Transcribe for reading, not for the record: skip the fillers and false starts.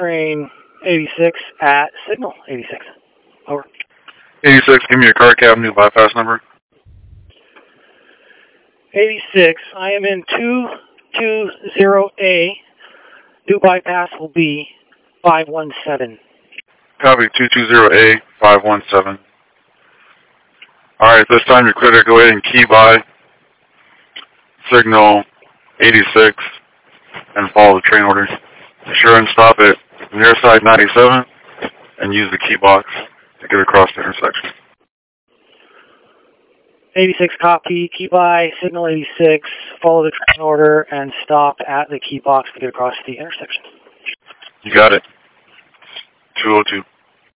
train 86 at signal 86. Over. 86, give me your car cab new bypass number. 86, I am in 220A. New bypass will be 517. Copy, 220A 517. Alright, this time you're clear to go ahead and key by signal 86 and follow the train orders. Be sure and stop at near side 97 and use the key box to get across the intersection. 86 copy, key by signal 86, follow the train order and stop at the key box to get across the intersection. You got it. 202.